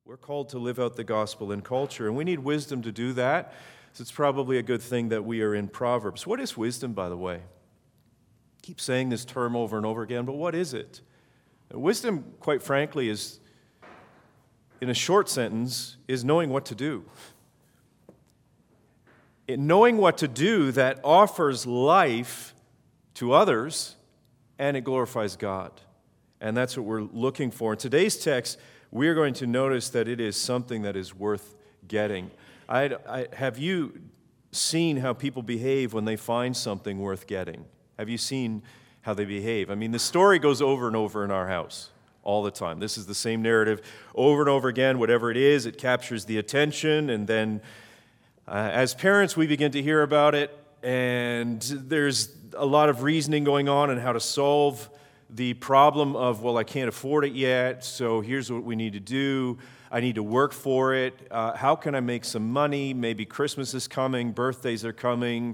We're called to live out the gospel in culture, and we need wisdom to do that. So it's probably a good thing that we are in Proverbs. What is wisdom, by the way? I keep saying this term over and over again, but what is it? Wisdom, quite frankly, is, in a short sentence, is knowing what to do. Knowing what to do that offers life to others, and it glorifies God. And that's what we're looking for. In today's text, we're going to notice that it is something that is worth getting. Have you seen how people behave when they find something worth getting? Have you seen how they behave? I mean, the story goes over and over in our house all the time. This is the same narrative over and over again. Whatever it is, it captures the attention, and then as parents, we begin to hear about it, and there's a lot of reasoning going on how to solve the problem of, well, I can't afford it yet, so here's what we need to do. I need to work for it. How can I make some money? Maybe Christmas is coming, birthdays are coming.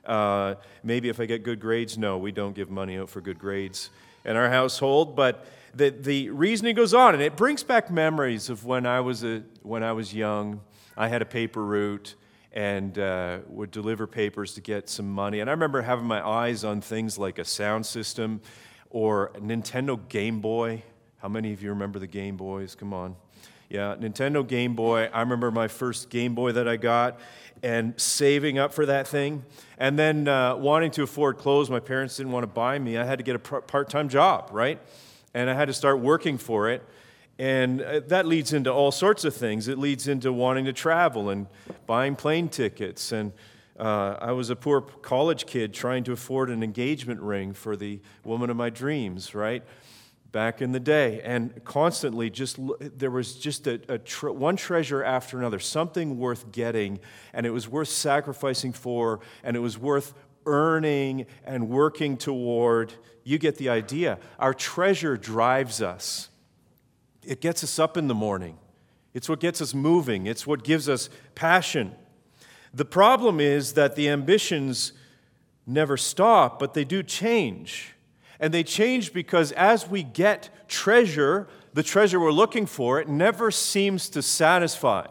Maybe if I get good grades. No, we don't give money out for good grades in our household, but the reasoning goes on, and it brings back memories of when I was young. I had a paper route and would deliver papers to get some money. And I remember having my eyes on things like a sound system or a Nintendo Game Boy. How many of you remember the Game Boys? Come on. Yeah, Nintendo Game Boy. I remember my first Game Boy that I got and saving up for that thing. And then wanting to afford clothes. My parents didn't want to buy me. I had to get a part-time job, right? And I had to start working for it. And that leads into all sorts of things. It leads into wanting to travel and buying plane tickets. And I was a poor college kid trying to afford an engagement ring for the woman of my dreams, right? Back in the day. And constantly there was just one treasure after another, something worth getting, and it was worth sacrificing for, and it was worth earning and working toward. You get the idea. Our treasure drives us. It gets us up in the morning. It's what gets us moving. It's what gives us passion. The problem is that the ambitions never stop, but they do change. And they change because as we get treasure, the treasure we're looking for, it never seems to satisfy.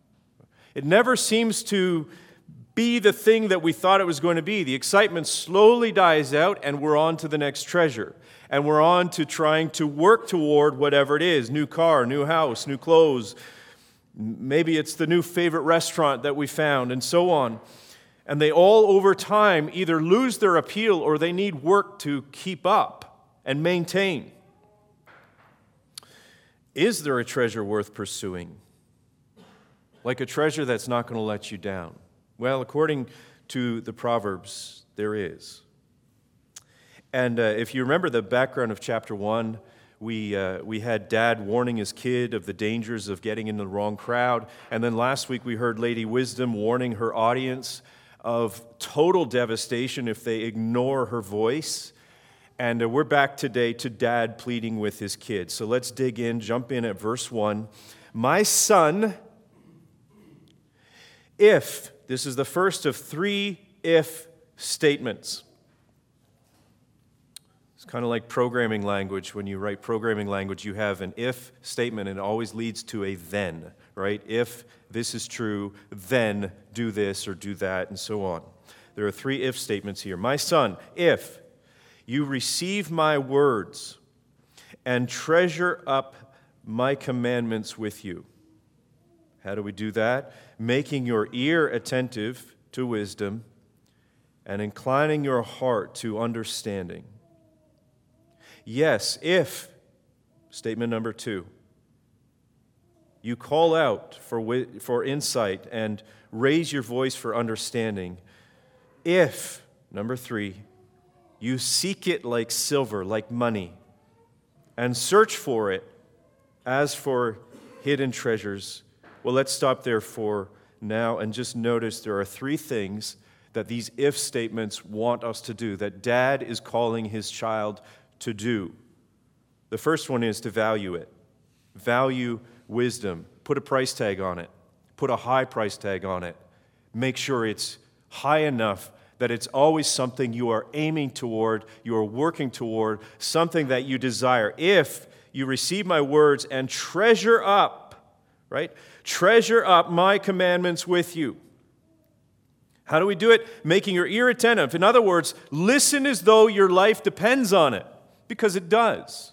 It never seems to be the thing that we thought it was going to be. The excitement slowly dies out, and we're on to the next treasure. And we're on to trying to work toward whatever it is, new car, new house, new clothes. Maybe it's the new favorite restaurant that we found, and so on. And they all, over time, either lose their appeal or they need work to keep up and maintain. Is there a treasure worth pursuing? Like a treasure that's not going to let you down? Well, according to the Proverbs, there is. And if you remember the background of chapter 1, we had Dad warning his kid of the dangers of getting into the wrong crowd. And then last week we heard Lady Wisdom warning her audience of total devastation if they ignore her voice. And we're back today to Dad pleading with his kids. So let's dig in, jump in at verse 1. My son, if, this is the first of 3 if statements. It's kind of like programming language. When you write programming language, you have an if statement, and it always leads to a then, right? If this is true, then do this or do that, and so on. There are 3 if statements here. My son, if you receive my words and treasure up my commandments with you. How do we do that? Making your ear attentive to wisdom and inclining your heart to understanding. Yes, if, statement number 2, you call out for insight and raise your voice for understanding. If, number 3, you seek it like silver, like money, and search for it as for hidden treasures. Well, let's stop there for now and just notice there are 3 things that these if statements want us to do, that Dad is calling his child to do. The first one is to value it. Value wisdom. Put a price tag on it. Put a high price tag on it. Make sure it's high enough that it's always something you are aiming toward, you are working toward, something that you desire. If you receive my words and treasure up right? Treasure up my commandments with you. How do we do it? Making your ear attentive. In other words, listen as though your life depends on it, because it does.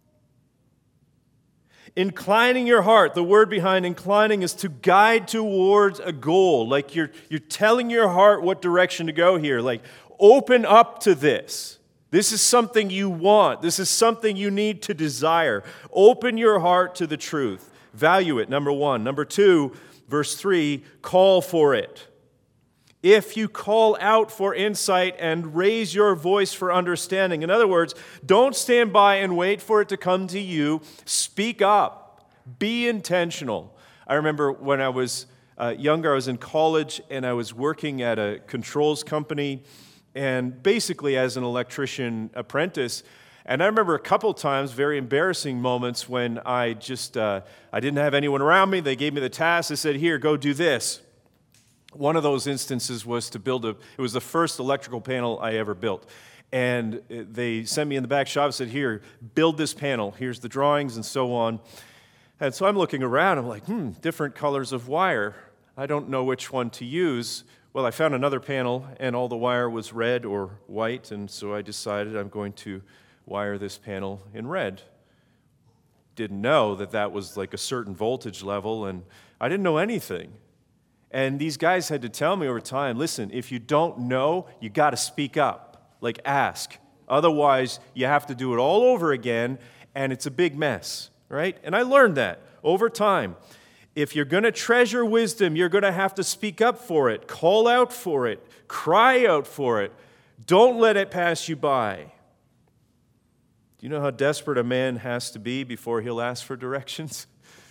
Inclining your heart, the word behind inclining is to guide towards a goal. Like you're telling your heart what direction to go here. Like, open up to this. This is something you want. This is something you need to desire. Open your heart to the truth. Value it, number one. Number two, verse 3, call for it. If you call out for insight and raise your voice for understanding. In other words, don't stand by and wait for it to come to you. Speak up. Be intentional. I remember when I was younger, I was in college and I was working at a controls company and basically as an electrician apprentice. And I remember a couple times, very embarrassing moments when I didn't have anyone around me. They gave me the task. They said, here, go do this. One of those instances was to build it was the first electrical panel I ever built. And they sent me in the back shop and said, here, build this panel. Here's the drawings and so on. And so I'm looking around. I'm like, different colors of wire. I don't know which one to use. Well, I found another panel, and all the wire was red or white. And so I decided I'm going to wire this panel in red. Didn't know that was like a certain voltage level, and I didn't know anything. And these guys had to tell me over time, listen, if you don't know, you got to speak up, like ask. Otherwise, you have to do it all over again, and it's a big mess, right? And I learned that over time. If you're going to treasure wisdom, you're going to have to speak up for it, call out for it, cry out for it. Don't let it pass you by. Do you know how desperate a man has to be before he'll ask for directions?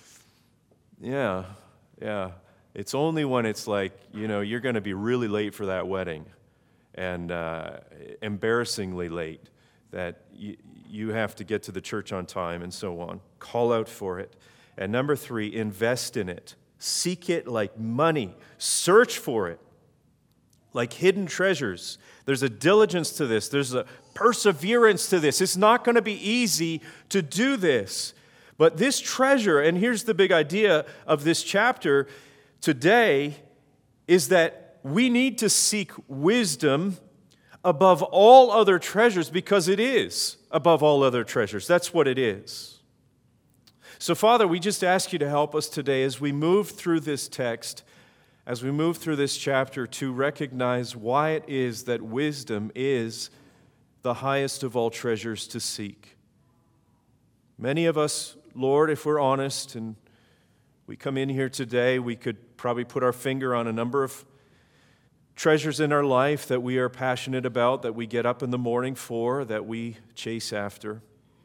Yeah. It's only when it's like, you're going to be really late for that wedding and embarrassingly late that you have to get to the church on time and so on. Call out for it. And number 3, invest in it. Seek it like money. Search for it like hidden treasures. There's a diligence to this. There's a perseverance to this. It's not going to be easy to do this. But this treasure, and here's the big idea of this chapter today, is that we need to seek wisdom above all other treasures because it is above all other treasures. That's what it is. So, Father, we just ask you to help us today as we move through this text, as we move through this chapter, to recognize why it is that wisdom is the highest of all treasures to seek. Many of us, Lord, if we're honest, and we come in here today, we could probably put our finger on a number of treasures in our life that we are passionate about, that we get up in the morning for, that we chase after.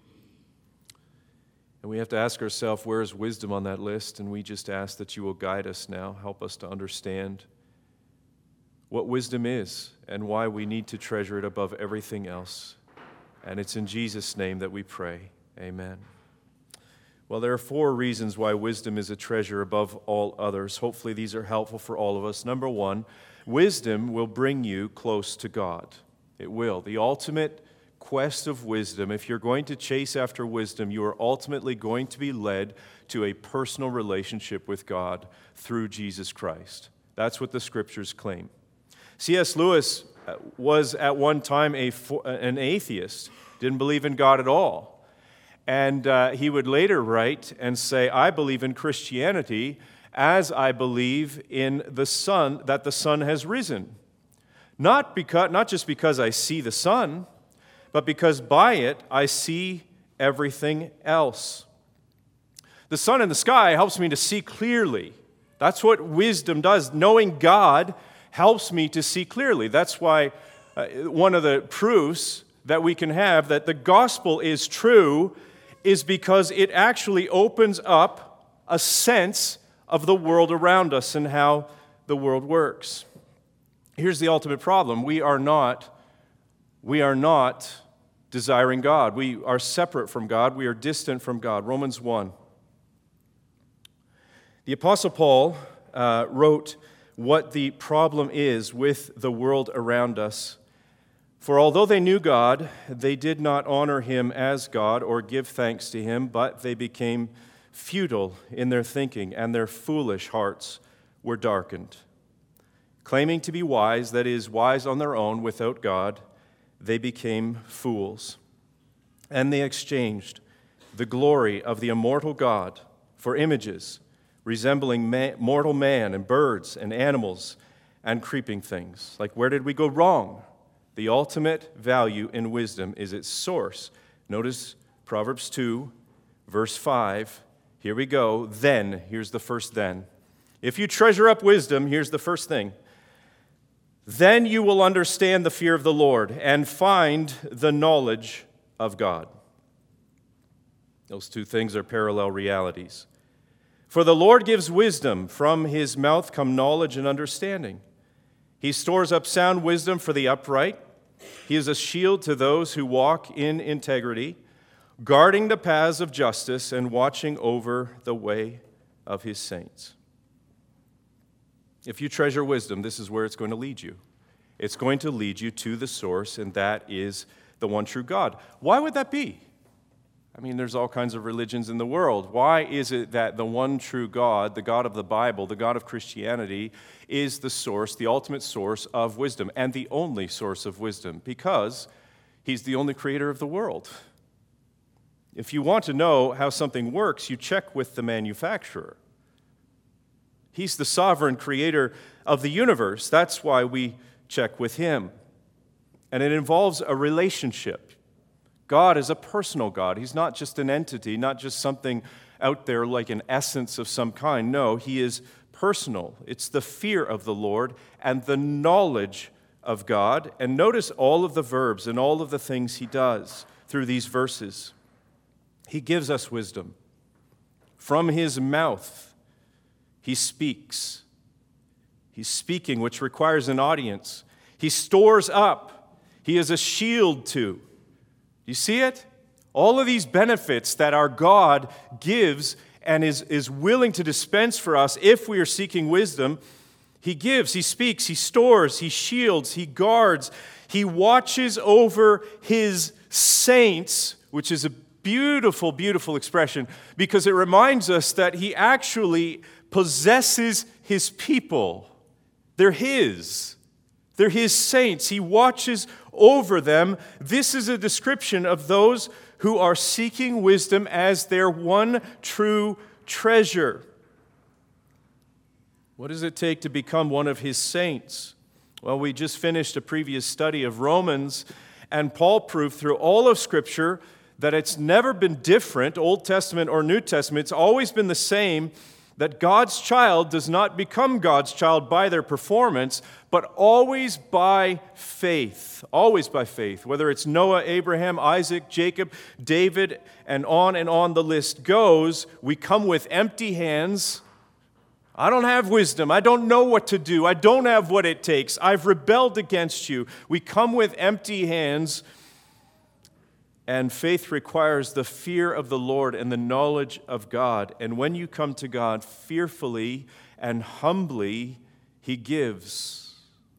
And we have to ask ourselves, where is wisdom on that list? And we just ask that you will guide us now, help us to understand what wisdom is and why we need to treasure it above everything else. And it's in Jesus' name that we pray. Amen. Well, there are 4 reasons why wisdom is a treasure above all others. Hopefully these are helpful for all of us. Number 1, wisdom will bring you close to God. It will. The ultimate quest of wisdom, if you're going to chase after wisdom, you are ultimately going to be led to a personal relationship with God through Jesus Christ. That's what the Scriptures claim. C.S. Lewis was at one time an atheist, didn't believe in God at all. And he would later write and say, I believe in Christianity as I believe in the sun, that the sun has risen. Not just because I see the sun, but because by it I see everything else. The sun in the sky helps me to see clearly. That's what wisdom does. Knowing God helps me to see clearly. That's why one of the proofs that we can have that the gospel is true is because it actually opens up a sense of the world around us and how the world works. Here's the ultimate problem. We are not desiring God. We are separate from God. We are distant from God. Romans 1. The Apostle Paul wrote what the problem is with the world around us. For although they knew God, they did not honor him as God or give thanks to him, but they became futile in their thinking, and their foolish hearts were darkened. Claiming to be wise, that is, wise on their own without God, they became fools. And they exchanged the glory of the immortal God for images resembling mortal man and birds and animals and creeping things. Like, where did we go wrong? The ultimate value in wisdom is its source. Notice Proverbs 2, verse 5. Here we go. Then, here's the first then. If you treasure up wisdom, here's the first thing. Then you will understand the fear of the Lord and find the knowledge of God. Those two things are parallel realities. For the Lord gives wisdom. From his mouth come knowledge and understanding. He stores up sound wisdom for the upright. He is a shield to those who walk in integrity, guarding the paths of justice and watching over the way of his saints. If you treasure wisdom, this is where it's going to lead you. It's going to lead you to the source, and that is the one true God. Why would that be? I mean, there's all kinds of religions in the world. Why is it that the one true God, the God of the Bible, the God of Christianity, is the source, the ultimate source of wisdom, and the only source of wisdom? Because he's the only creator of the world. If you want to know how something works, you check with the manufacturer. He's the sovereign creator of the universe. That's why we check with him. And it involves a relationship. God is a personal God. He's not just an entity, not just something out there like an essence of some kind. No, he is personal. It's the fear of the Lord and the knowledge of God. And notice all of the verbs and all of the things he does through these verses. He gives us wisdom. From his mouth, he speaks. He's speaking, which requires an audience. He stores up. He is a shield to. You see it? All of these benefits that our God gives and is willing to dispense for us if we are seeking wisdom, he gives, he speaks, he stores, he shields, he guards, he watches over his saints, which is a beautiful, beautiful expression because it reminds us that he actually possesses his people. They're his. They're his saints. He watches over them. This is a description of those who are seeking wisdom as their one true treasure. What does it take to become one of his saints? Well, we just finished a previous study of Romans, and Paul proved through all of Scripture that it's never been different, Old Testament or New Testament. It's always been the same, that God's child does not become God's child by their performance, but always by faith. Always by faith. Whether it's Noah, Abraham, Isaac, Jacob, David, and on the list goes, we come with empty hands. I don't have wisdom. I don't know what to do. I don't have what it takes. I've rebelled against you. We come with empty hands. And faith requires the fear of the Lord and the knowledge of God. And when you come to God fearfully and humbly, he gives.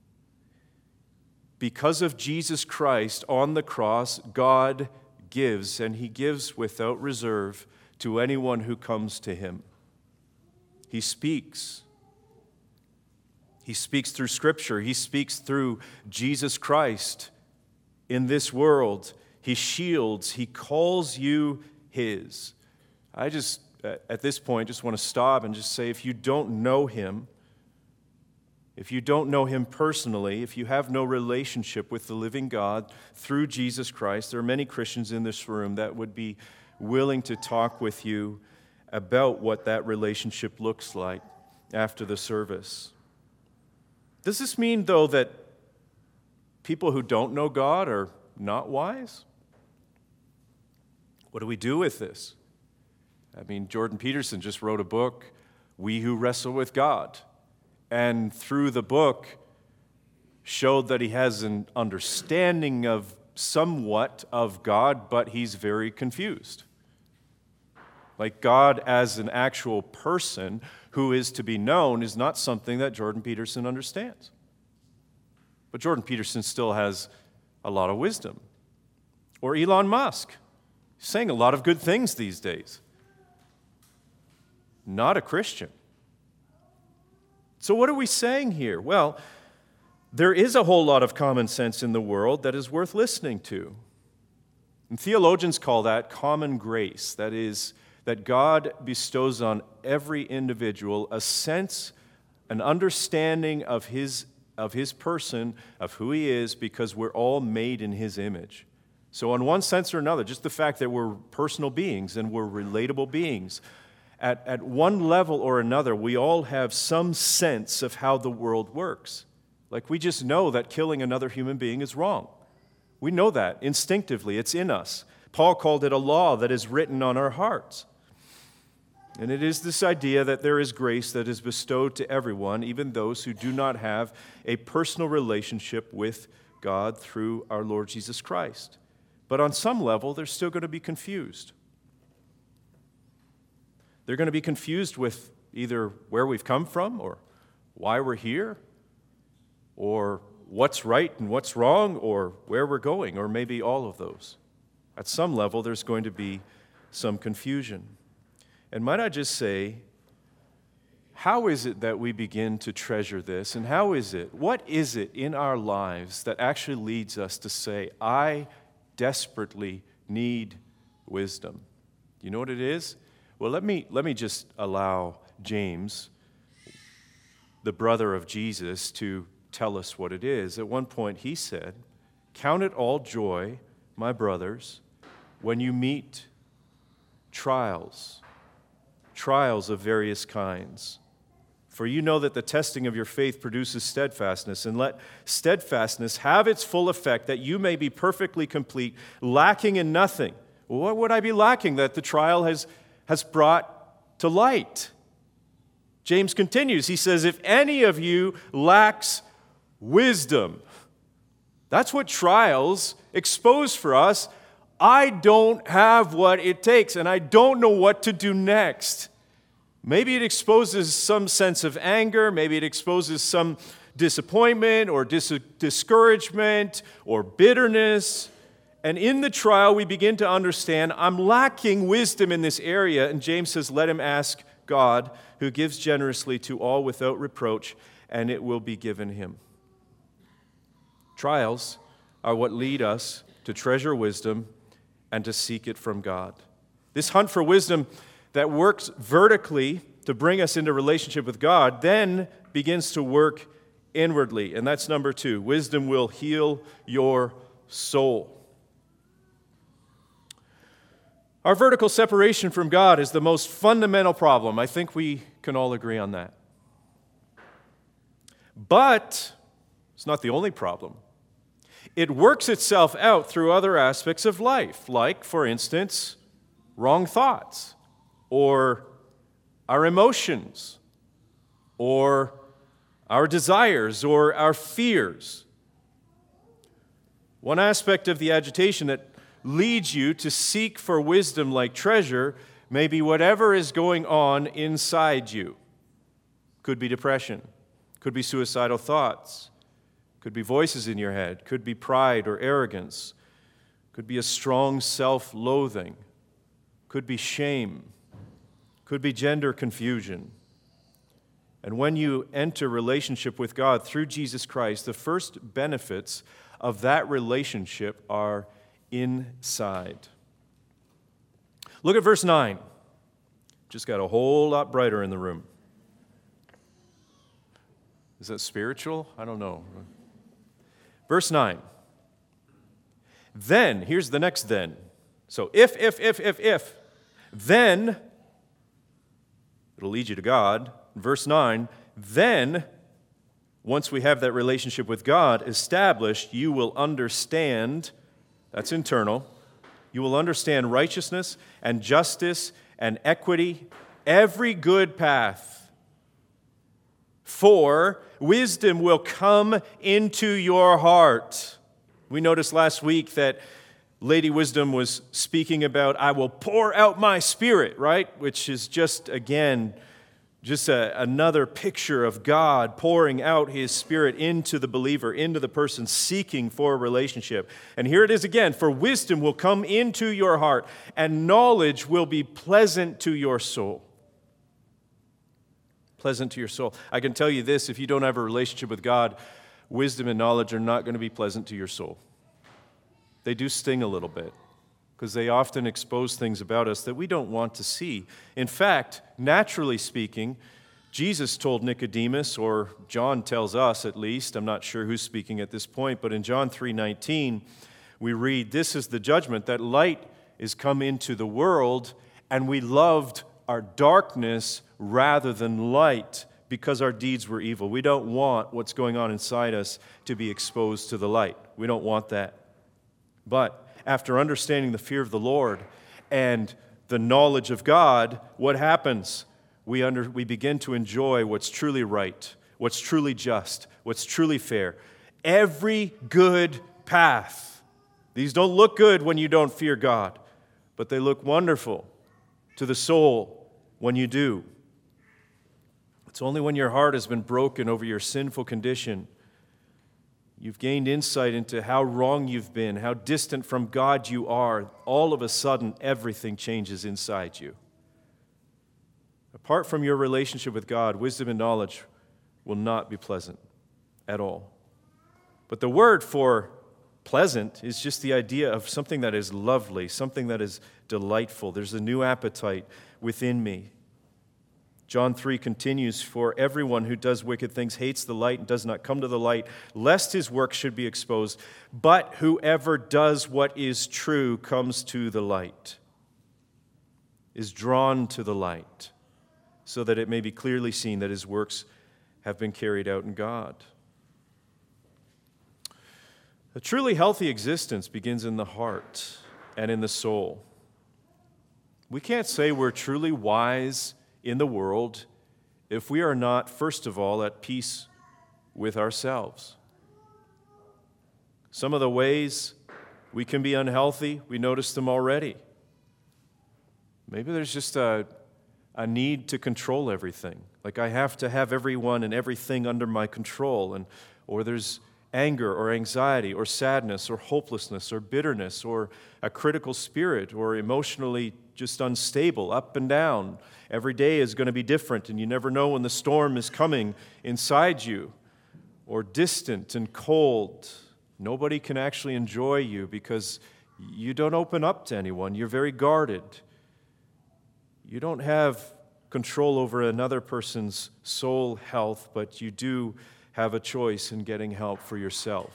Because of Jesus Christ on the cross, God gives, and he gives without reserve to anyone who comes to him. He speaks. He speaks through Scripture. He speaks through Jesus Christ in this world. He shields. He calls you his. I just, at this point, just want to stop and just say, if you don't know him, if you don't know him personally, if you have no relationship with the living God through Jesus Christ, there are many Christians in this room that would be willing to talk with you about what that relationship looks like after the service. Does this mean, though, that people who don't know God are not wise? What do we do with this? I mean, Jordan Peterson just wrote a book, We Who Wrestle with God, and through the book showed that he has an understanding of somewhat of God, but he's very confused. Like God as an actual person who is to be known is not something that Jordan Peterson understands. But Jordan Peterson still has a lot of wisdom. Or Elon Musk. He's saying a lot of good things these days. not a Christian. So what are we saying here? Well, there is a whole lot of common sense in the world that is worth listening to. And theologians call that common grace. That is, that God bestows on every individual a sense, an understanding of his person, of who he is, because we're all made in his image. So in one sense or another, just the fact that we're personal beings and we're relatable beings, at one level or another, we all have some sense of how the world works. Like we just know that killing another human being is wrong. We know that instinctively. It's in us. Paul called it a law that is written on our hearts. And it is this idea that there is grace that is bestowed to everyone, even those who do not have a personal relationship with God through our Lord Jesus Christ. But on some level, they're still going to be confused. They're going to be confused with either where we've come from or why we're here or what's right and what's wrong or where we're going, or maybe all of those. At some level, there's going to be some confusion. And might I just say, how is it that we begin to treasure this? And what is it in our lives that actually leads us to say, I desperately need wisdom? You know what it is? Well, let me just allow James, the brother of Jesus, to tell us what it is. At one point he said, "Count it all joy, my brothers, when you meet trials of various kinds. For you know that the testing of your faith produces steadfastness, and let steadfastness have its full effect, that you may be perfectly complete, lacking in nothing." Well, what would I be lacking that the trial has brought to light? James continues. He says, if any of you lacks wisdom, that's what trials expose for us. I don't have what it takes, and I don't know what to do next. Maybe it exposes some sense of anger. Maybe it exposes some disappointment or discouragement or bitterness. And in the trial, we begin to understand, I'm lacking wisdom in this area. And James says, let him ask God, who gives generously to all without reproach, and it will be given him. Trials are what lead us to treasure wisdom and to seek it from God. This hunt for wisdom that works vertically to bring us into relationship with God then begins to work inwardly. And that's number 2. Wisdom will heal your soul. Our vertical separation from God is the most fundamental problem. I think we can all agree on that. But it's not the only problem. It works itself out through other aspects of life, like, for instance, wrong thoughts, or our emotions, or our desires, or our fears. One aspect of the agitation that leads you to seek for wisdom like treasure may be whatever is going on inside you. Could be depression, could be suicidal thoughts, could be voices in your head, could be pride or arrogance, could be a strong self-loathing, could be shame, could be gender confusion. And when you enter relationship with God through Jesus Christ, the first benefits of that relationship are inside. Look at verse 9. Just got a whole lot brighter in the room. Is that spiritual? I don't know. Verse 9. Then, here's the next then. So if, then, it'll lead you to God. Verse 9, then, once we have that relationship with God established, you will understand, that's internal, you will understand righteousness and justice and equity, every good path. For wisdom will come into your heart. We noticed last week that Lady Wisdom was speaking about, I will pour out my spirit, right? Which is just, again, another picture of God pouring out his spirit into the believer, into the person seeking for a relationship. And here it is again, for wisdom will come into your heart, and knowledge will be pleasant to your soul. pleasant to your soul. I can tell you this, if you don't have a relationship with God, wisdom and knowledge are not going to be pleasant to your soul. They do sting a little bit, because they often expose things about us that we don't want to see. In fact, naturally speaking, Jesus told Nicodemus, or John tells us at least, I'm not sure who's speaking at this point, but in John 3:19, we read, "This is the judgment, that light is come into the world, and we loved our darkness rather than light, because our deeds were evil." We don't want what's going on inside us to be exposed to the light. We don't want that. But after understanding the fear of the Lord and the knowledge of God, what happens? We begin to enjoy what's truly right, what's truly just, what's truly fair. Every good path. These don't look good when you don't fear God, but they look wonderful to the soul when you do. It's only when your heart has been broken over your sinful condition, you've gained insight into how wrong you've been, how distant from God you are, all of a sudden everything changes inside you. Apart from your relationship with God, wisdom and knowledge will not be pleasant at all. But the word for pleasant is just the idea of something that is lovely, something that is delightful. There's a new appetite within me. John 3 continues, "For everyone who does wicked things hates the light and does not come to the light, lest his work should be exposed. But whoever does what is true comes to the light," is drawn to the light, so that it may be clearly seen that his works have been carried out in God. A truly healthy existence begins in the heart and in the soul. We can't say we're truly wise in the world if we are not, first of all, at peace with ourselves. Some of the ways we can be unhealthy, we notice them already. Maybe there's just a need to control everything. Like I have to have everyone and everything under my control, or there's anger or anxiety or sadness or hopelessness or bitterness or a critical spirit or emotionally just unstable, up and down. Every day is going to be different, and you never know when the storm is coming inside you. Or distant and cold. Nobody can actually enjoy you because you don't open up to anyone. You're very guarded. You don't have control over another person's soul health, but you do have a choice in getting help for yourself.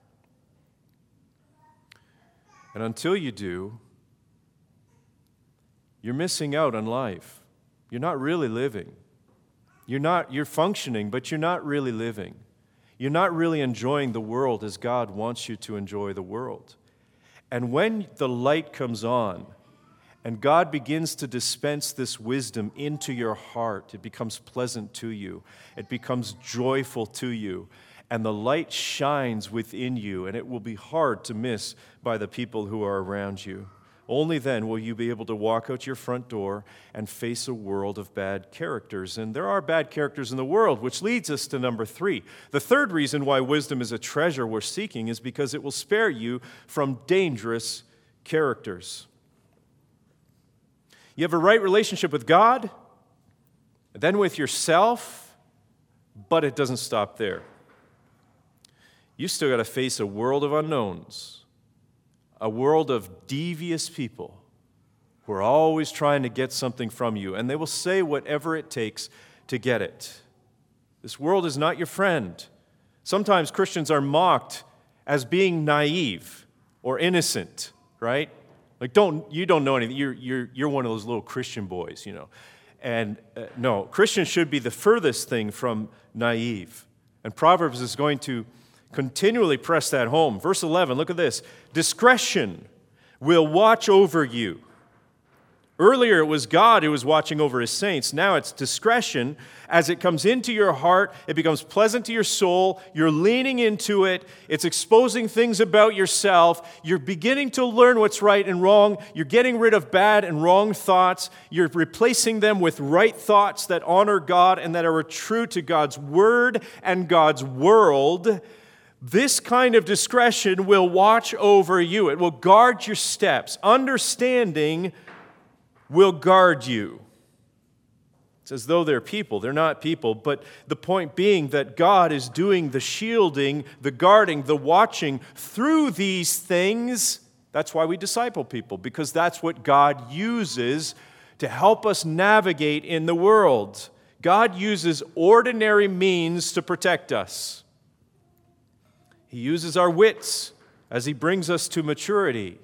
And until you do, you're missing out on life. You're not really living. You're functioning, but you're not really living. You're not really enjoying the world as God wants you to enjoy the world. And when the light comes on, and God begins to dispense this wisdom into your heart, it becomes pleasant to you. It becomes joyful to you. And the light shines within you, and it will be hard to miss by the people who are around you. Only then will you be able to walk out your front door and face a world of bad characters. And there are bad characters in the world, which leads us to number 3. The third reason why wisdom is a treasure worth seeking is because it will spare you from dangerous characters. You have a right relationship with God, then with yourself, but it doesn't stop there. You still got to face a world of unknowns, a world of devious people who are always trying to get something from you, and they will say whatever it takes to get it. This world is not your friend. Sometimes Christians are mocked as being naive or innocent, right? Like, you don't know anything. You're one of those little Christian boys, you know. And no, Christians should be the furthest thing from naive. And Proverbs is going to continually press that home. Verse 11, look at this. Discretion will watch over you. Earlier it was God who was watching over his saints. Now it's discretion. As it comes into your heart, it becomes pleasant to your soul. You're leaning into it. It's exposing things about yourself. You're beginning to learn what's right and wrong. You're getting rid of bad and wrong thoughts. You're replacing them with right thoughts that honor God and that are true to God's word and God's world. This kind of discretion will watch over you. It will guard your steps. Understanding will guard you. It's as though they're people. They're not people, but the point being that God is doing the shielding, the guarding, the watching through these things. That's why we disciple people, because that's what God uses to help us navigate in the world. God uses ordinary means to protect us. He uses our wits as He brings us to maturity.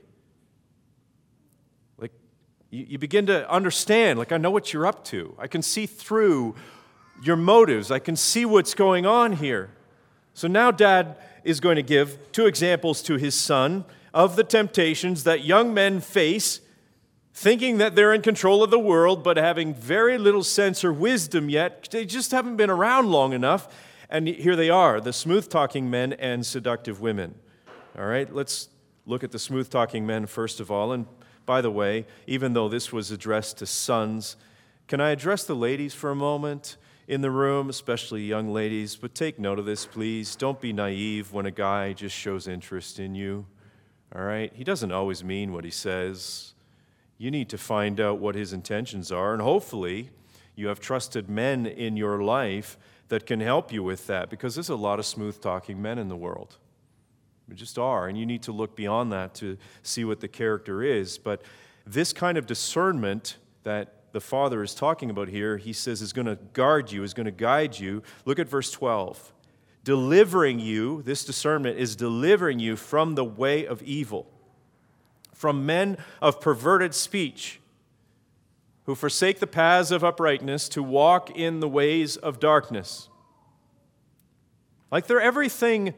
You begin to understand, I know what you're up to. I can see through your motives. I can see what's going on here. So now Dad is going to give 2 examples to his son of the temptations that young men face, thinking that they're in control of the world, but having very little sense or wisdom yet. They just haven't been around long enough. And here they are, the smooth-talking men and seductive women. All right, let's look at the smooth-talking men first of all. And by the way, even though this was addressed to sons, can I address the ladies for a moment in the room, especially young ladies? But take note of this, please. Don't be naive when a guy just shows interest in you. All right? He doesn't always mean what he says. You need to find out what his intentions are, and hopefully you have trusted men in your life that can help you with that, because there's a lot of smooth-talking men in the world. We just are, and you need to look beyond that to see what the character is. But this kind of discernment that the Father is talking about here, He says, is going to guard you, is going to guide you. Look at verse 12. Delivering you, this discernment is delivering you from the way of evil, from men of perverted speech, who forsake the paths of uprightness to walk in the ways of darkness. Like they're everything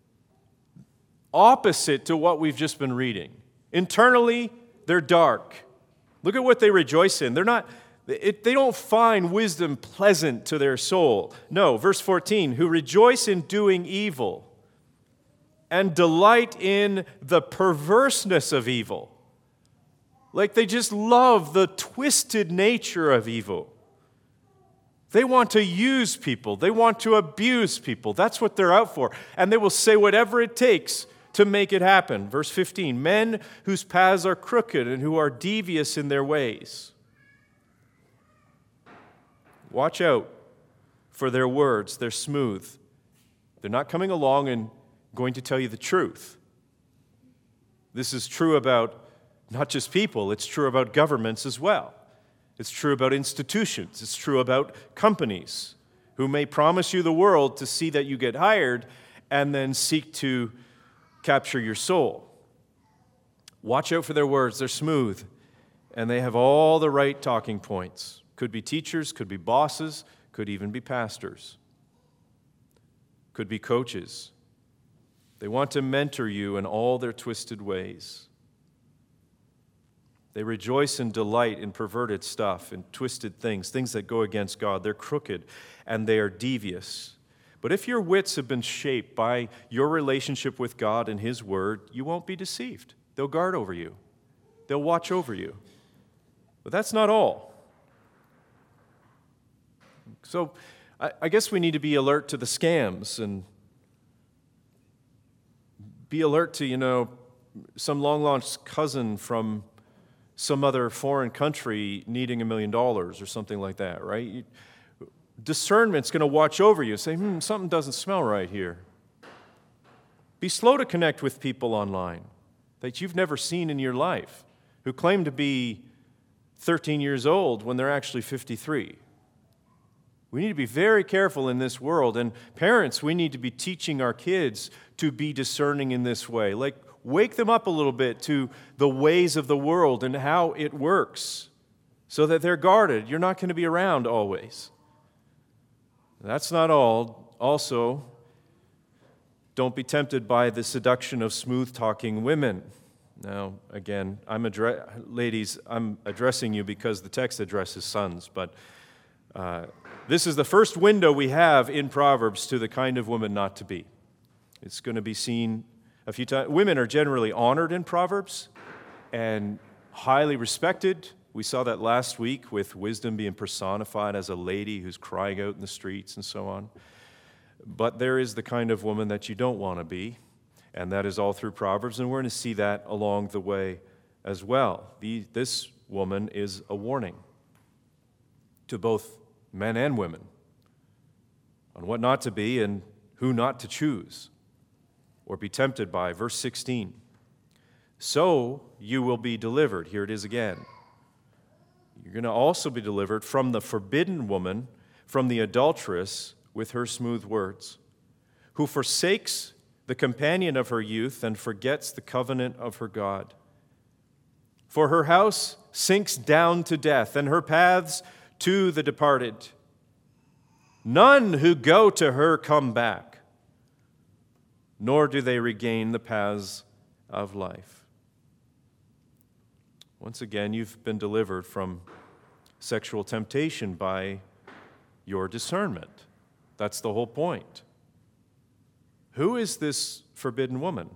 opposite to what we've just been reading. Internally, they're dark. Look at what they rejoice in. They don't find wisdom pleasant to their soul. No, verse 14, who rejoice in doing evil and delight in the perverseness of evil. Like they just love the twisted nature of evil. They want to use people. They want to abuse people. That's what they're out for. And they will say whatever it takes to make it happen. Verse 15, men whose paths are crooked and who are devious in their ways. Watch out for their words. They're smooth. They're not coming along and going to tell you the truth. This is true about not just people, it's true about governments as well. It's true about institutions. It's true about companies who may promise you the world to see that you get hired and then seek to capture your soul. Watch out for their words. They're smooth, and they have all the right talking points. Could be teachers, could be bosses, could even be pastors, could be coaches. They want to mentor you in all their twisted ways. They rejoice and delight in perverted stuff, in twisted things that go against God. They're crooked and they are devious. But if your wits have been shaped by your relationship with God and His Word, you won't be deceived. They'll guard over you. They'll watch over you. But that's not all. So I guess we need to be alert to the scams and be alert to, some long-lost cousin from some other foreign country needing $1 million or something like that, right? Discernment's going to watch over you and say, something doesn't smell right here. Be slow to connect with people online that you've never seen in your life, who claim to be 13 years old when they're actually 53. We need to be very careful in this world. And parents, we need to be teaching our kids to be discerning in this way. Like, wake them up a little bit to the ways of the world and how it works so that they're guarded. You're not going to be around always. That's not all. Also, don't be tempted by the seduction of smooth-talking women. Now, again, ladies, I'm addressing you because the text addresses sons, but this is the first window we have in Proverbs to the kind of woman not to be. It's going to be seen a few times. Women are generally honored in Proverbs and highly respected. We saw that last week with wisdom being personified as a lady who's crying out in the streets and so on. But there is the kind of woman that you don't want to be, and that is all through Proverbs, and we're going to see that along the way as well. This woman is a warning to both men and women, on what not to be and who not to choose or be tempted by. Verse 16, so you will be delivered. Here it is again. You're going to also be delivered from the forbidden woman, from the adulteress with her smooth words, who forsakes the companion of her youth and forgets the covenant of her God. For her house sinks down to death, and her paths to the departed. None who go to her come back, nor do they regain the paths of life. Once again, you've been delivered from sexual temptation by your discernment. That's the whole point. Who is this forbidden woman?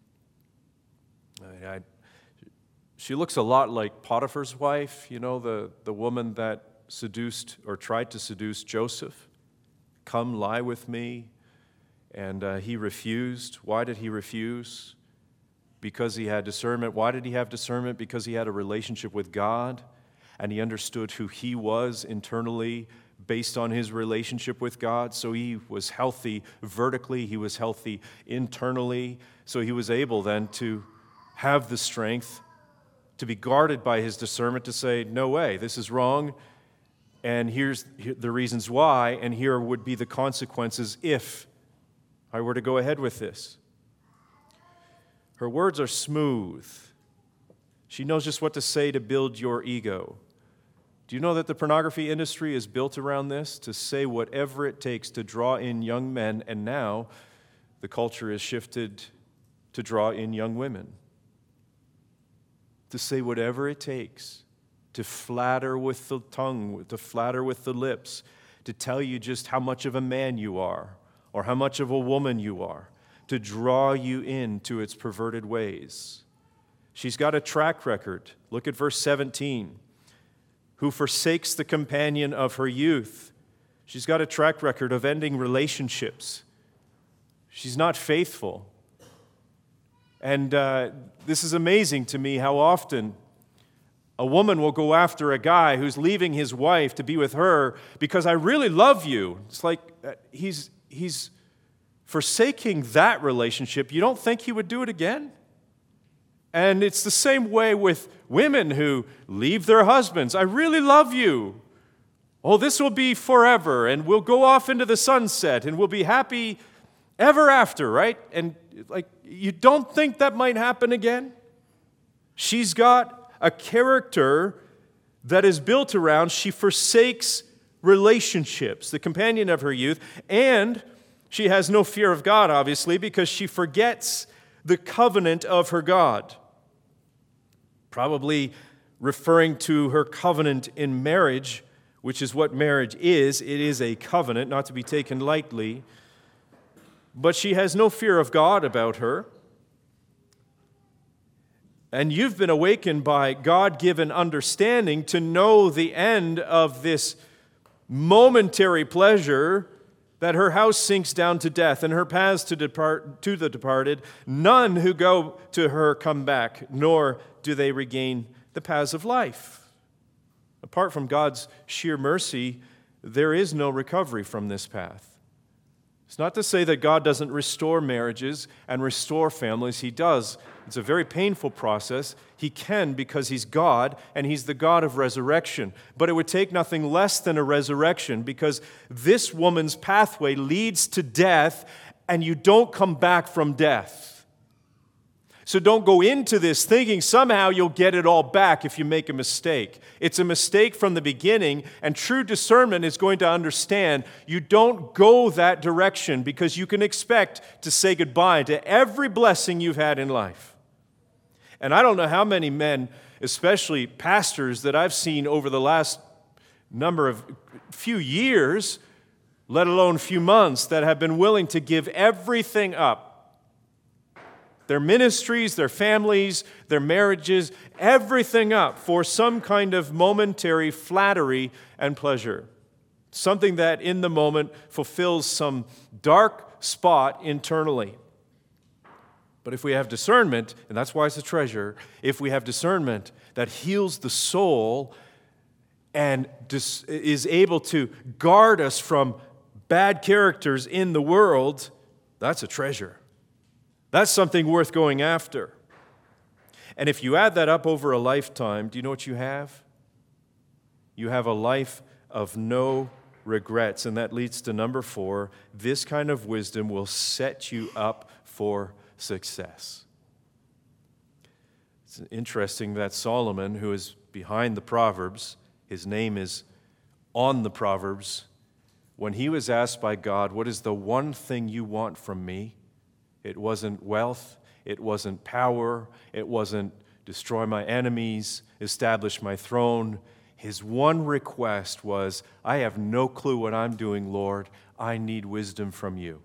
She looks a lot like Potiphar's wife, the woman that seduced or tried to seduce Joseph. Come lie with me. And he refused. Why did he refuse? Because he had discernment. Why did he have discernment? Because he had a relationship with God, and he understood who he was internally based on his relationship with God. So he was healthy vertically, he was healthy internally. So he was able then to have the strength to be guarded by his discernment to say, no way, this is wrong, and here's the reasons why, and here would be the consequences if I were to go ahead with this. Her words are smooth. She knows just what to say to build your ego. Do you know that the pornography industry is built around this, to say whatever it takes to draw in young men, and now the culture is shifted to draw in young women. To say whatever it takes, to flatter with the tongue, to flatter with the lips, to tell you just how much of a man you are, or how much of a woman you are, to draw you into its perverted ways. She's got a track record. Look at verse 17. Who forsakes the companion of her youth. She's got a track record of ending relationships. She's not faithful. And this is amazing to me how often a woman will go after a guy who's leaving his wife to be with her because I really love you. It's like he's forsaking that relationship. You don't think he would do it again? And it's the same way with women who leave their husbands. I really love you. Oh, this will be forever, and we'll go off into the sunset, and we'll be happy ever after, right? And you don't think that might happen again? She's got a character that is built around, she forsakes relationships, the companion of her youth, and she has no fear of God, obviously, because she forgets the covenant of her God. Probably referring to her covenant in marriage, which is what marriage is. It is a covenant, not to be taken lightly. But she has no fear of God about her. And you've been awakened by God-given understanding to know the end of this momentary pleasure, that her house sinks down to death, and her paths to the departed. None who go to her come back, nor do they regain the paths of life. Apart from God's sheer mercy, there is no recovery from this path. It's not to say that God doesn't restore marriages and restore families. He does. It's a very painful process. He can, because He's God, and He's the God of resurrection. But it would take nothing less than a resurrection, because this woman's pathway leads to death, and you don't come back from death. So don't go into this thinking somehow you'll get it all back if you make a mistake. It's a mistake from the beginning, and true discernment is going to understand you don't go that direction, because you can expect to say goodbye to every blessing you've had in life. And I don't know how many men, especially pastors, that I've seen over the last few years, let alone few months, that have been willing to give everything up. Their ministries, their families, their marriages, everything up for some kind of momentary flattery and pleasure. Something that in the moment fulfills some dark spot internally. But if we have discernment, and that's why it's a treasure, if we have discernment that heals the soul and is able to guard us from bad characters in the world, that's a treasure. That's something worth going after. And if you add that up over a lifetime, do you know what you have? You have a life of no regrets. And that leads to number 4. This kind of wisdom will set you up for success. It's interesting that Solomon, who is behind the Proverbs, his name is on the Proverbs, when he was asked by God, what is the one thing you want from me? It wasn't wealth, it wasn't power, it wasn't destroy my enemies, establish my throne. His one request was, I have no clue what I'm doing, Lord. I need wisdom from you.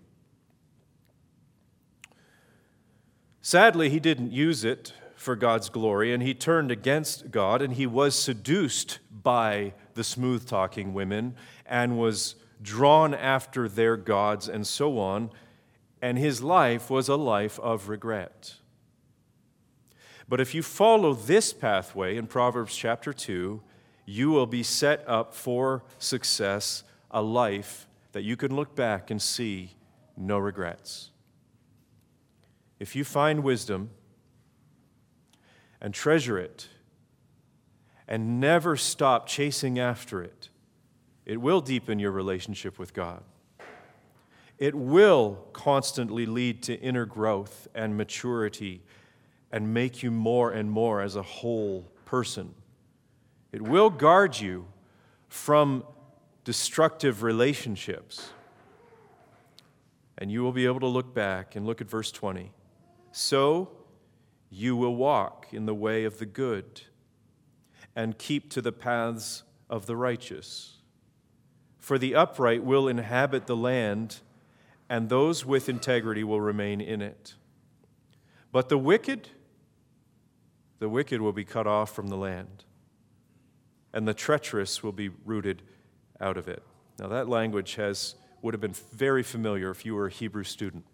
Sadly, he didn't use it for God's glory, and he turned against God, and he was seduced by the smooth-talking women and was drawn after their gods and so on, and his life was a life of regret. But if you follow this pathway in Proverbs chapter 2, you will be set up for success, a life that you can look back and see no regrets. If you find wisdom and treasure it and never stop chasing after it, it will deepen your relationship with God. It will constantly lead to inner growth and maturity and make you more and more as a whole person. It will guard you from destructive relationships. And you will be able to look back and look at verse 20. So you will walk in the way of the good and keep to the paths of the righteous. For the upright will inhabit the land, and those with integrity will remain in it. But the wicked will be cut off from the land, and the treacherous will be rooted out of it. Now that language would have been very familiar if you were a Hebrew student,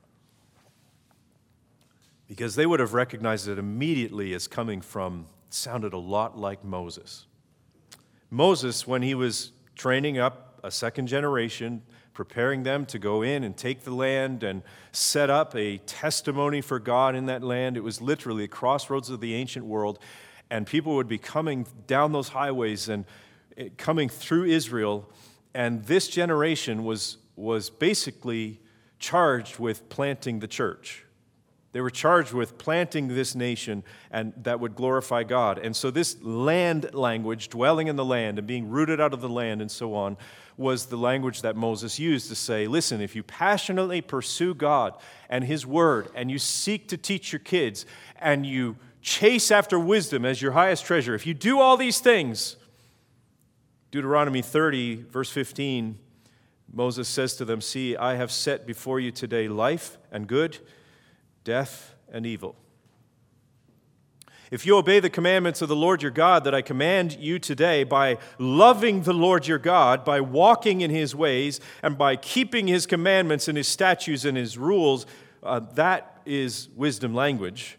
because they would have recognized it immediately as coming from, sounded a lot like Moses. Moses, when he was training up a second generation, preparing them to go in and take the land and set up a testimony for God in that land. It was literally a crossroads of the ancient world, and people would be coming down those highways and coming through Israel, and this generation was basically charged with planting the church. They were charged with planting this nation and that would glorify God. And so this land language, dwelling in the land and being rooted out of the land and so on, was the language that Moses used to say, listen, if you passionately pursue God and His Word and you seek to teach your kids and you chase after wisdom as your highest treasure, if you do all these things, Deuteronomy 30, verse 15, Moses says to them, see, I have set before you today life and good, death and evil. If you obey the commandments of the Lord your God that I command you today by loving the Lord your God, by walking in His ways, and by keeping His commandments and His statutes and His rules, that is wisdom language,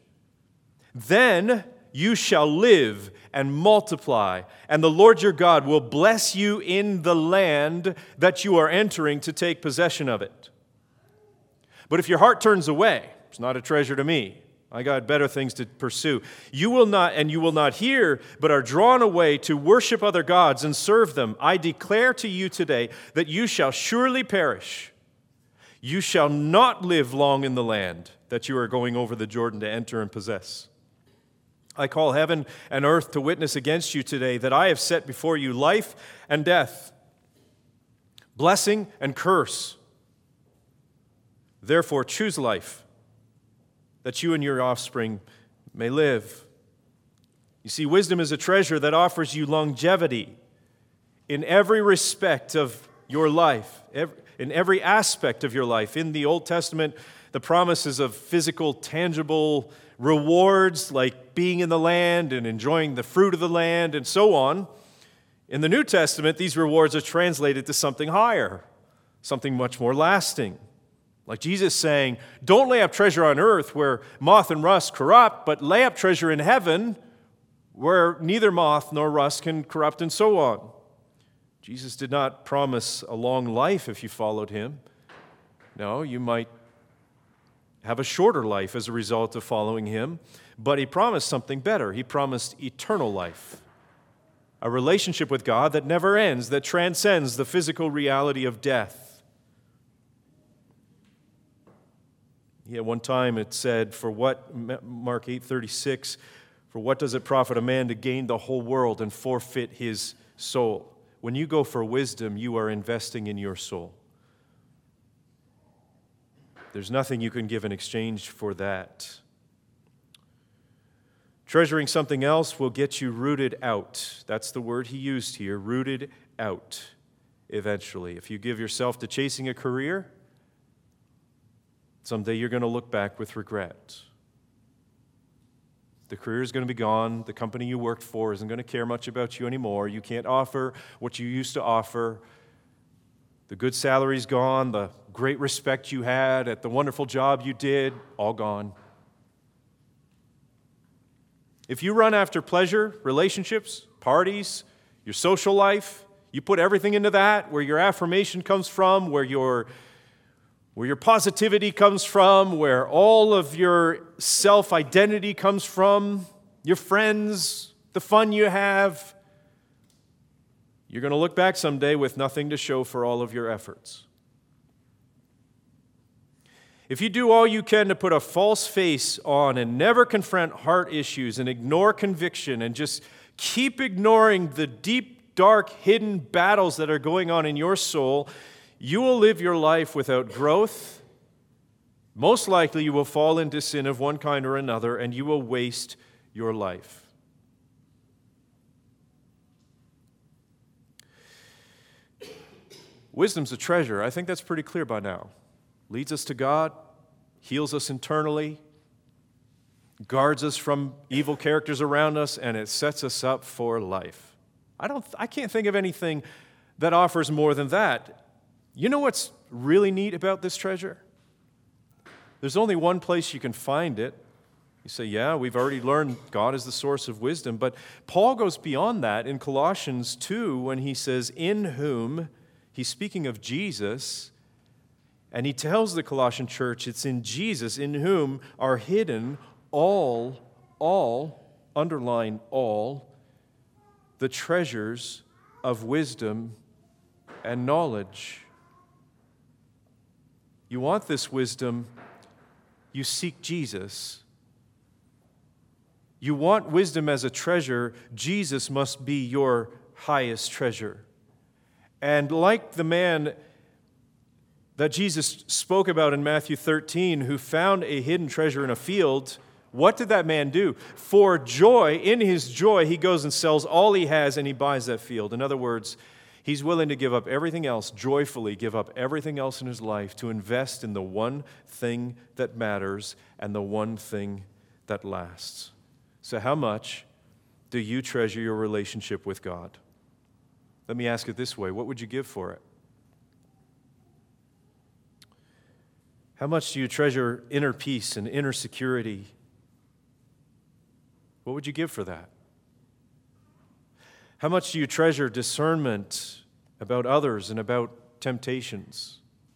then you shall live and multiply, and the Lord your God will bless you in the land that you are entering to take possession of it. But if your heart turns away, it's not a treasure to me. I got better things to pursue. You will not hear, but are drawn away to worship other gods and serve them. I declare to you today that you shall surely perish. You shall not live long in the land that you are going over the Jordan to enter and possess. I call heaven and earth to witness against you today that I have set before you life and death, blessing and curse. Therefore, choose life, that you and your offspring may live. You see, wisdom is a treasure that offers you longevity in every respect of your life, in every aspect of your life. In the Old Testament, the promises of physical, tangible rewards like being in the land and enjoying the fruit of the land and so on. In the New Testament, these rewards are translated to something higher, something much more lasting. Like Jesus saying, don't lay up treasure on earth where moth and rust corrupt, but lay up treasure in heaven where neither moth nor rust can corrupt, and so on. Jesus did not promise a long life if you followed him. No, you might have a shorter life as a result of following him, but he promised something better. He promised eternal life, a relationship with God that never ends, that transcends the physical reality of death. Yeah, one time it said, Mark 8:36, for what does it profit a man to gain the whole world and forfeit his soul? When you go for wisdom, you are investing in your soul. There's nothing you can give in exchange for that. Treasuring something else will get you rooted out. That's the word he used here, rooted out, eventually. If you give yourself to chasing a career, someday you're going to look back with regret. The career is going to be gone. The company you worked for isn't going to care much about you anymore. You can't offer what you used to offer. The good salary's gone. The great respect you had at the wonderful job you did, all gone. If you run after pleasure, relationships, parties, your social life, you put everything into that, where your affirmation comes from, where your positivity comes from, where all of your self-identity comes from, your friends, the fun you have, you're going to look back someday with nothing to show for all of your efforts. If you do all you can to put a false face on and never confront heart issues and ignore conviction and just keep ignoring the deep, dark, hidden battles that are going on in your soul, you will live your life without growth. Most likely you will fall into sin of one kind or another, and you will waste your life. Wisdom's a treasure. I think that's pretty clear by now. Leads us to God, heals us internally, guards us from evil characters around us, and it sets us up for life. I can't think of anything that offers more than that. You know what's really neat about this treasure? There's only one place you can find it. You say, yeah, we've already learned God is the source of wisdom, but Paul goes beyond that in Colossians 2 when he says, in whom, he's speaking of Jesus, and he tells the Colossian church it's in Jesus in whom are hidden all, underline all, the treasures of wisdom and knowledge. You want this wisdom, you seek Jesus. You want wisdom as a treasure, Jesus must be your highest treasure. And like the man that Jesus spoke about in Matthew 13, who found a hidden treasure in a field, what did that man do? For joy, in his joy, he goes and sells all he has and he buys that field. In other words, he's willing to give up everything else, joyfully give up everything else in his life to invest in the one thing that matters and the one thing that lasts. So how much do you treasure your relationship with God? Let me ask it this way. What would you give for it? How much do you treasure inner peace and inner security? What would you give for that? How much do you treasure discernment about others and about temptations?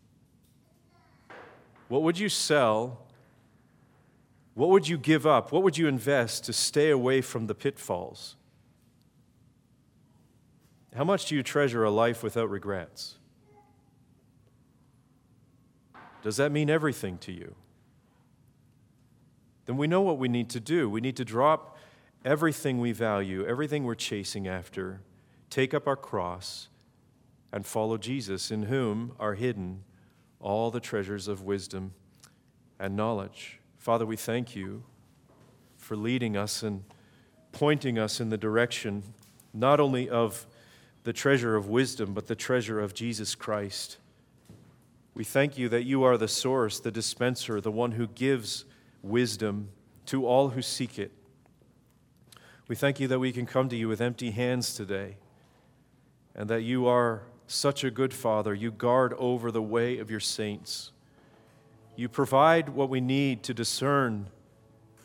What would you sell? What would you give up? What would you invest to stay away from the pitfalls? How much do you treasure a life without regrets? Does that mean everything to you? Then we know what we need to do. We need to drop everything we value, everything we're chasing after, take up our cross, and follow Jesus, in whom are hidden all the treasures of wisdom and knowledge. Father, we thank you for leading us and pointing us in the direction not only of the treasure of wisdom, but the treasure of Jesus Christ. We thank you that you are the source, the dispenser, the one who gives wisdom to all who seek it. We thank you that we can come to you with empty hands today, and that you are such a good Father. You guard over the way of your saints. You provide what we need to discern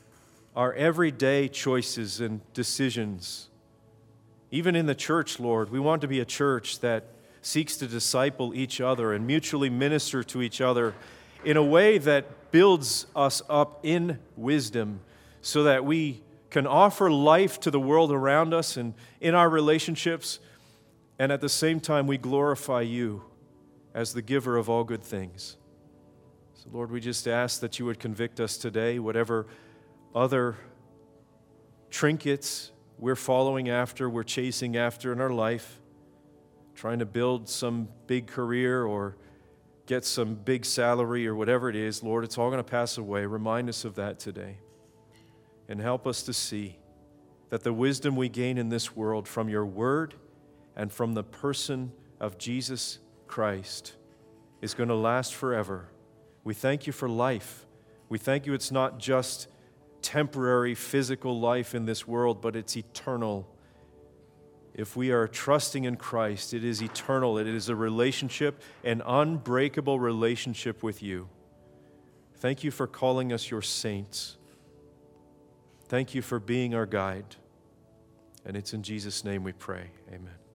our everyday choices and decisions. Even in the church, Lord, we want to be a church that seeks to disciple each other and mutually minister to each other in a way that builds us up in wisdom so that we can offer life to the world around us and in our relationships, and at the same time we glorify you as the giver of all good things. So Lord, we just ask that you would convict us today, whatever other trinkets we're following after, we're chasing after in our life, trying to build some big career or get some big salary or whatever it is. Lord, it's all going to pass away. Remind us of that today. And help us to see that the wisdom we gain in this world from your word and from the person of Jesus Christ is going to last forever. We thank you for life. We thank you it's not just temporary physical life in this world, but it's eternal. If we are trusting in Christ, it is eternal. It is a relationship, an unbreakable relationship with you. Thank you for calling us your saints. Thank you for being our guide. And it's in Jesus' name we pray. Amen.